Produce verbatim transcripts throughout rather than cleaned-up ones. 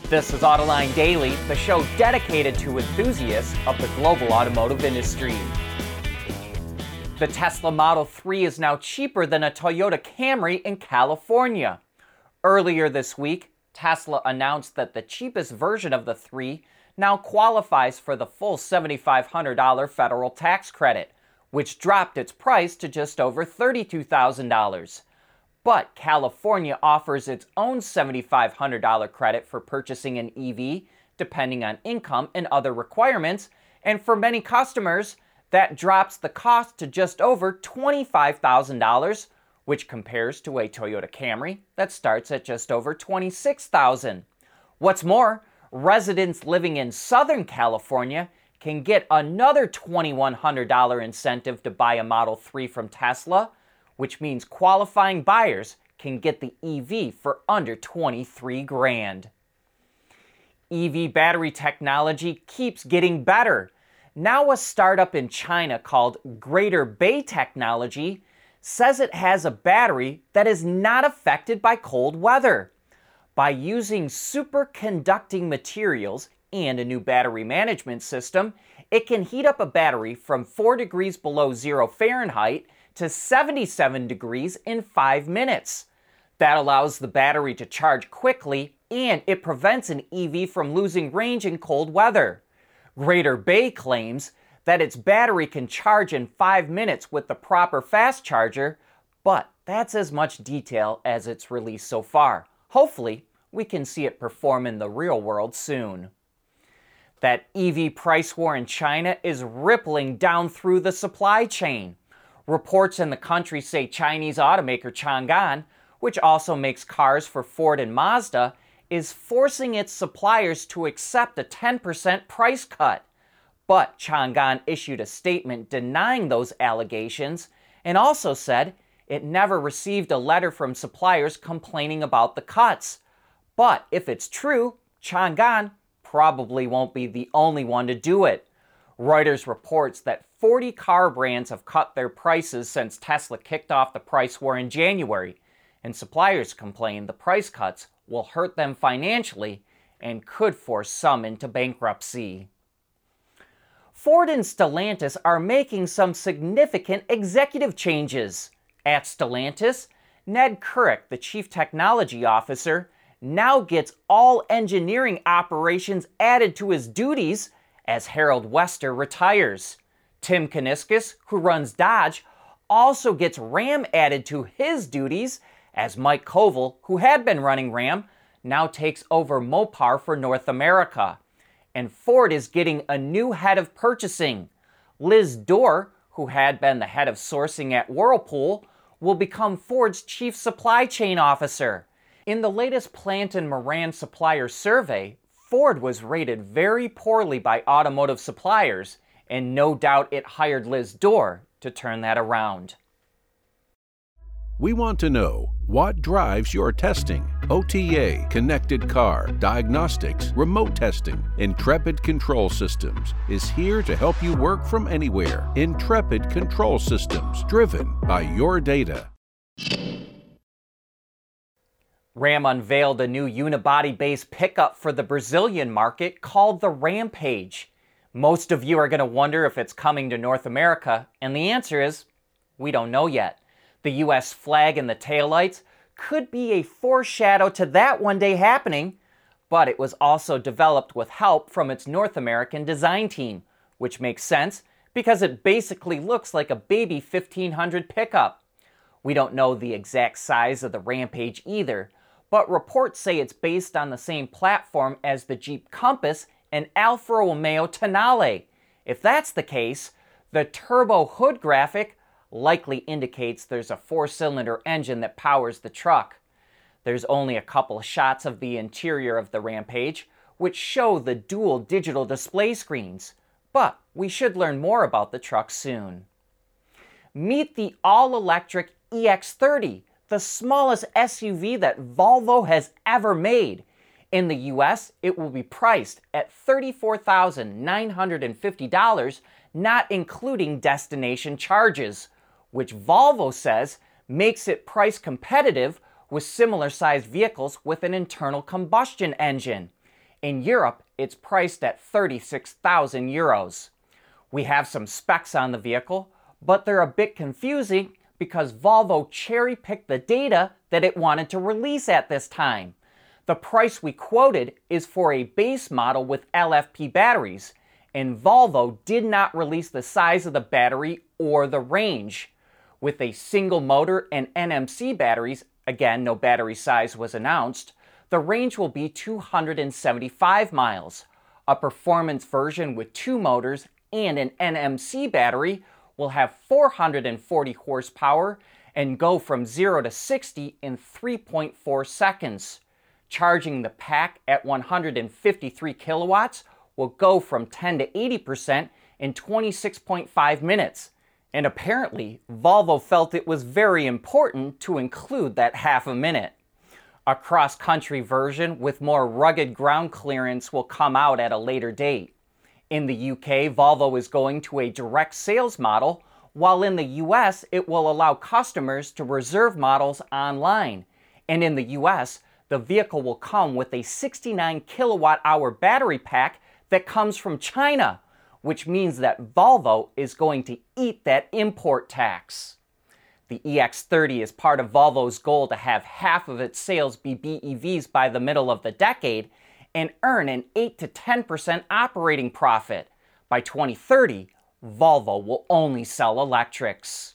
This is Autoline Daily, the show dedicated to enthusiasts of the global automotive industry. The Tesla Model three is now cheaper than a Toyota Camry in California. Earlier this week, Tesla announced that the cheapest version of the three now qualifies for the full seven thousand five hundred dollars federal tax credit, which dropped its price to just over thirty-two thousand dollars. But California offers its own seven thousand five hundred dollars credit for purchasing an E V, depending on income and other requirements, and for many customers, that drops the cost to just over twenty-five thousand dollars, which compares to a Toyota Camry that starts at just over twenty-six thousand dollars. What's more, residents living in Southern California can get another two thousand one hundred dollars incentive to buy a Model three from Tesla, which means qualifying buyers can get the E V for under twenty-three grand. E V battery technology keeps getting better. Now a startup in China called Greater Bay Technology says it has a battery that is not affected by cold weather. By using superconducting materials and a new battery management system, it can heat up a battery from four degrees below zero Fahrenheit to seventy-seven degrees in five minutes. That allows the battery to charge quickly, and it prevents an E V from losing range in cold weather. Greater Bay claims that its battery can charge in five minutes with the proper fast charger, but that's as much detail as it's released so far. Hopefully, we can see it perform in the real world soon. That E V price war in China is rippling down through the supply chain. Reports in the country say Chinese automaker Changan, which also makes cars for Ford and Mazda, is forcing its suppliers to accept a ten percent price cut. But Changan issued a statement denying those allegations and also said it never received a letter from suppliers complaining about the cuts. But if it's true, Changan probably won't be the only one to do it. Reuters reports that forty car brands have cut their prices since Tesla kicked off the price war in January, and suppliers complain the price cuts will hurt them financially and could force some into bankruptcy. Ford and Stellantis are making some significant executive changes. At Stellantis, Ned Curic, the chief technology officer, now gets all engineering operations added to his duties as Harold Wester retires. Tim Kuniskis, who runs Dodge, also gets Ram added to his duties as Mike Koval, who had been running Ram, now takes over Mopar for North America. And Ford is getting a new head of purchasing. Liz Door, who had been the head of sourcing at Whirlpool, will become Ford's chief supply chain officer. In the latest Plant and Moran supplier survey, Ford was rated very poorly by automotive suppliers, and no doubt it hired Liz Door to turn that around. We want to know what drives your testing. O T A, connected car, diagnostics, remote testing. Intrepid Control Systems is here to help you work from anywhere. Intrepid Control Systems, driven by your data. Ram unveiled a new unibody-based pickup for the Brazilian market called the Rampage. Most of you are going to wonder if it's coming to North America, and the answer is, we don't know yet. The U S flag in the taillights could be a foreshadow to that one day happening, but it was also developed with help from its North American design team, which makes sense because it basically looks like a baby fifteen hundred pickup. We don't know the exact size of the Rampage either, but reports say it's based on the same platform as the Jeep Compass and Alfa Romeo Tonale. If that's the case, the turbo hood graphic likely indicates there's a four-cylinder engine that powers the truck. There's only a couple shots of the interior of the Rampage, which show the dual digital display screens, but we should learn more about the truck soon. Meet the all-electric E X thirty, the smallest S U V that Volvo has ever made. In the U S, it will be priced at thirty-four thousand nine hundred fifty dollars, not including destination charges, which Volvo says makes it price competitive with similar-sized vehicles with an internal combustion engine. In Europe, it's priced at thirty-six thousand euros. We have some specs on the vehicle, but they're a bit confusing because Volvo cherry-picked the data that it wanted to release at this time. The price we quoted is for a base model with L F P batteries, and Volvo did not release the size of the battery or the range. With a single motor and N M C batteries, again, no battery size was announced, the range will be two hundred seventy-five miles. A performance version with two motors and an N M C battery will have four hundred forty horsepower and go from zero to sixty in three point four seconds. Charging the pack at one hundred fifty-three kilowatts will go from ten to eighty percent in twenty-six point five minutes. And apparently, Volvo felt it was very important to include that half a minute. A cross-country version with more rugged ground clearance will come out at a later date. In the U K, Volvo is going to a direct sales model, while in the U S, it will allow customers to reserve models online. And in the U S, the vehicle will come with a sixty-nine kilowatt hour battery pack that comes from China, which means that Volvo is going to eat that import tax. The E X thirty is part of Volvo's goal to have half of its sales be B E Vs by the middle of the decade and earn an eight to ten percent operating profit. By twenty thirty, Volvo will only sell electrics.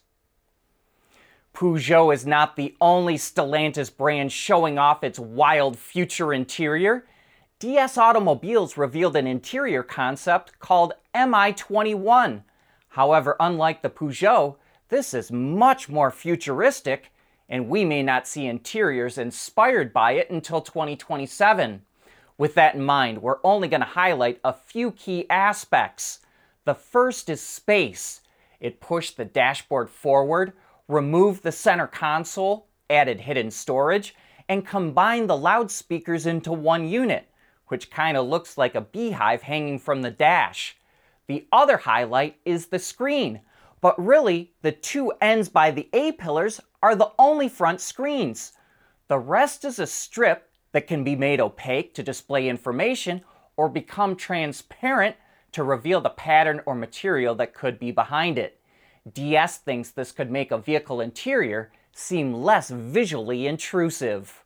Peugeot is not the only Stellantis brand showing off its wild future interior. D S Automobiles revealed an interior concept called M I twenty-one. However, unlike the Peugeot, this is much more futuristic, and we may not see interiors inspired by it until twenty twenty-seven. With that in mind, we're only going to highlight a few key aspects. The first is space. It pushed the dashboard forward, removed the center console, added hidden storage, and combined the loudspeakers into one unit, which kind of looks like a beehive hanging from the dash. The other highlight is the screen, but really the two ends by the A-pillars are the only front screens. The rest is a strip that can be made opaque to display information or become transparent to reveal the pattern or material that could be behind it. D S thinks this could make a vehicle interior seem less visually intrusive.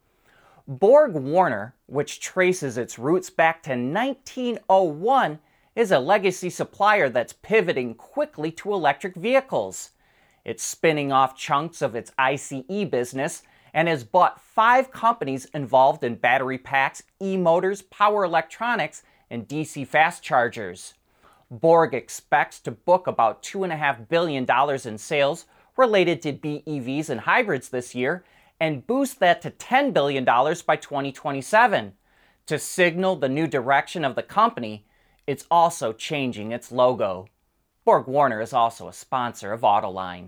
Borg Warner, which traces its roots back to nineteen oh one, is a legacy supplier that's pivoting quickly to electric vehicles. It's spinning off chunks of its I C E business and has bought five companies involved in battery packs, e-motors, power electronics, and D C fast chargers. Borg expects to book about two point five billion dollars in sales related to B E Vs and hybrids this year and boost that to ten billion dollars by twenty twenty-seven. To signal the new direction of the company, it's also changing its logo. Borg Warner is also a sponsor of Autoline.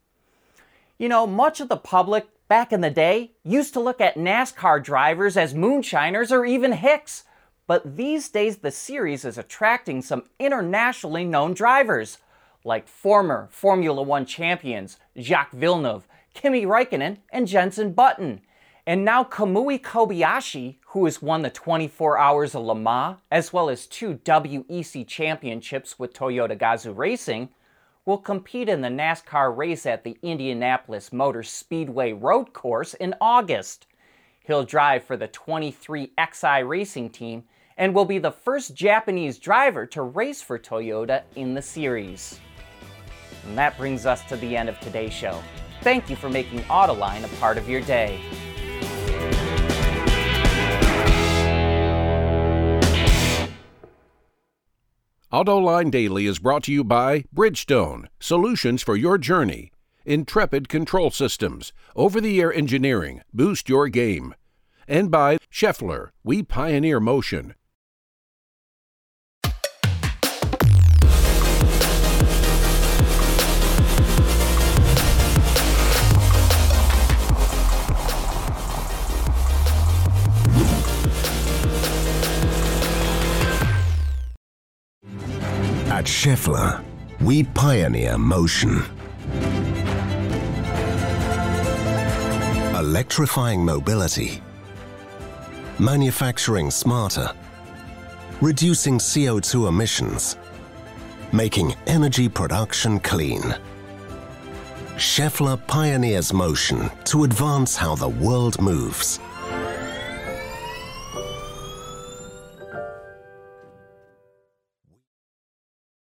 You know, much of the public back in the day used to look at NASCAR drivers as moonshiners or even hicks. But these days, the series is attracting some internationally known drivers, like former Formula One champions Jacques Villeneuve, Kimi Räikkönen, and Jenson Button. And now Kamui Kobayashi, who has won the twenty-four Hours of Le Mans, as well as two W E C championships with Toyota Gazoo Racing, will compete in the NASCAR race at the Indianapolis Motor Speedway Road Course in August. He'll drive for the twenty-three X I Racing team and will be the first Japanese driver to race for Toyota in the series. And that brings us to the end of today's show. Thank you for making Autoline a part of your day. Autoline Daily is brought to you by Bridgestone, solutions for your journey. Intrepid Control Systems, over-the-air engineering, boost your game. And by Schaeffler, we pioneer motion. At Schaeffler, we pioneer motion. Electrifying mobility manufacturing smarter, reducing C O two emissions, making energy production clean. Schaeffler pioneers motion to advance how the world moves.